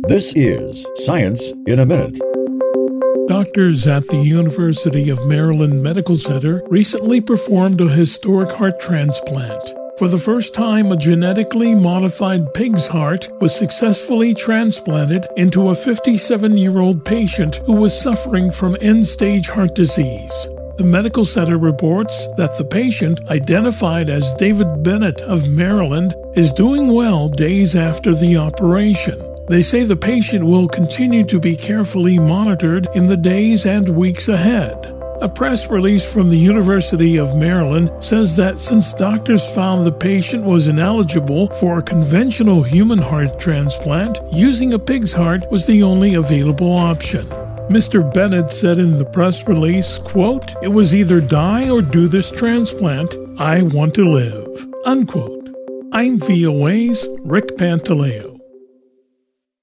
This is Science in a Minute. Doctors at the University of Maryland Medical Center recently performed a historic heart transplant. For the first time, a genetically modified pig's heart was successfully transplanted into a 57-year-old patient who was suffering from end-stage heart disease. The medical center reports that the patient, identified as David Bennett of Maryland, is doing well days after the operation. They say the patient will continue to be carefully monitored in the days and weeks ahead. A press release from the University of Maryland says that since doctors found the patient was ineligible for a conventional human heart transplant, using a pig's heart was the only available option. Mr. Bennett said in the press release, quote, "It was either die or do this transplant. I want to live," unquote. I'm VOA's Rick Pantaleo.